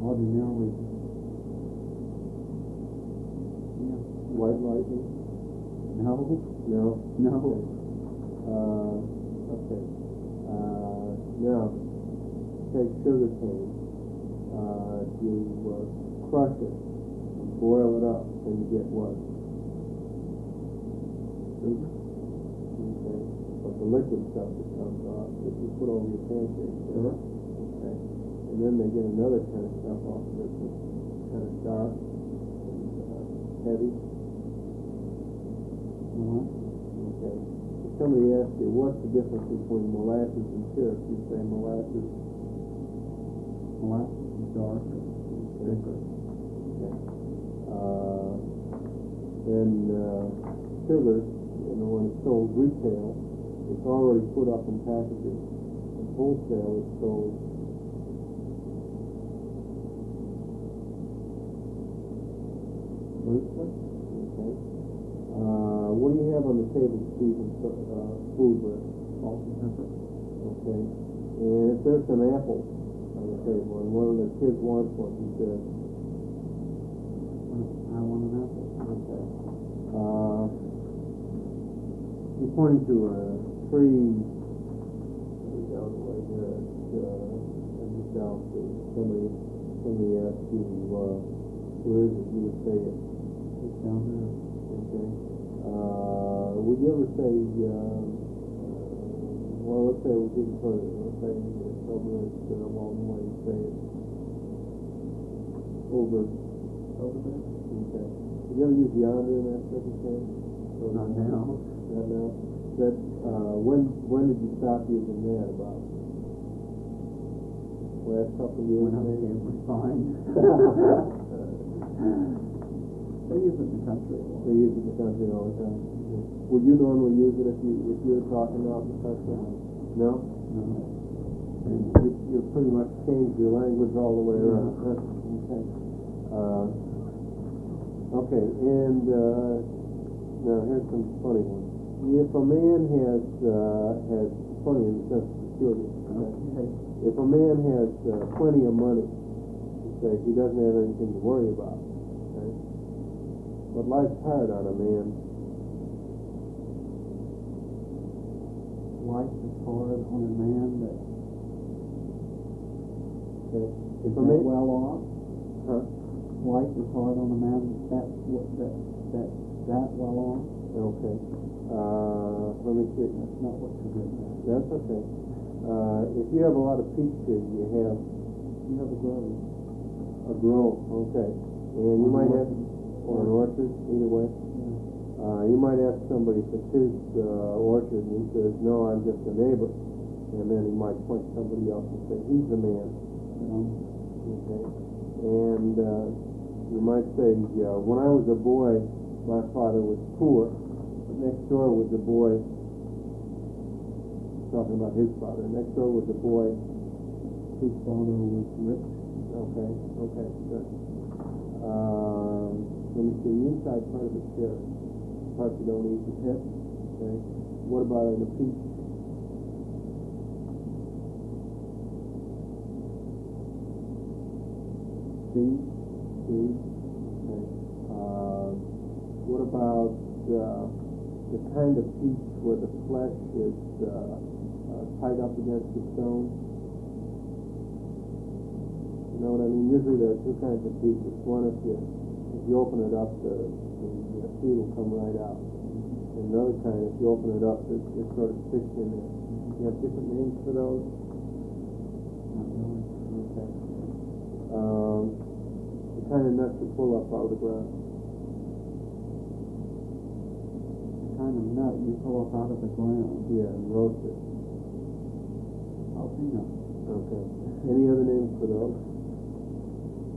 ordinarily. Yeah. White lightning? No. No. No. Okay. Now, take sugar cane. You crush it and boil it up, and you get what? Sugar. Okay. But the liquid stuff that comes off that you put over your pancakes. Sure. Okay. And then they get another kind of stuff off of it that's kind of dark and heavy. Okay. If somebody asks you, what's the difference between molasses and syrup, you say molasses. Molasses is darker, thicker. Okay. Then sugar, when it's sold retail, it's already put up in packaging. And wholesale, it's sold. Loosely. Okay. What do you have on the table to season food with? Salt and pepper. Okay. And if there's some apples on the table and one of the kids wants one, he says, I want an apple. okay. You're pointing to a tree down the way here at the south. Somebody asked you, where is it? You would say it. It's down there. Okay. Would you ever say, well, let's say we didn't put it. Let's say it's over there, along the way you say it. Over there? Okay. Did you ever use yonder in that circumstance? Not now. Not now? That, when did you stop using that about? Last couple of years? When I became refined. They use it in the country a lot. They use it in the country all the time. Would you normally use it if you were talking out in the country? No? No. You pretty much changed your language all the way around. Okay. Okay, and now here's some funny ones. If a man has funny in the sense of peculiar. Okay. If a man has plenty of money, say he doesn't have anything to worry about. Okay? But life's hard on a man. Life is hard on a man that Okay. is that well off. Huh? Life is hard on a man that well off. Okay. Let me see. That's not what you're getting at. That's okay. If you have a lot of peach trees, you have a grove. a grove. Okay. And you might have, or an orchard, either way. Yeah. You might ask somebody if it's his orchard, and he says, no, I'm just a neighbor. And then he might point to somebody else and say, he's the man. Okay. And you might say, when I was a boy, my father was poor, but next door was a boy, talking about his father, next door was a boy His father was rich. Okay, good. Let me see, the inside part of the chair, part you don't eat the pit. Okay. What about in a peach? Seed. Okay. What about the kind of peach where the flesh is tied up against the stone? You know what I mean? Usually there are two kinds of peaches. One, if you open it up, the seed will come right out. And another kind, if you open it up, it sort of sticks in there. You have different names for those? Not really. Okay. The kind of nuts you pull up out of the ground. The kind of nut you pull up out of the ground. Yeah, and roast it. Jalapeno. Okay. Any other names for those?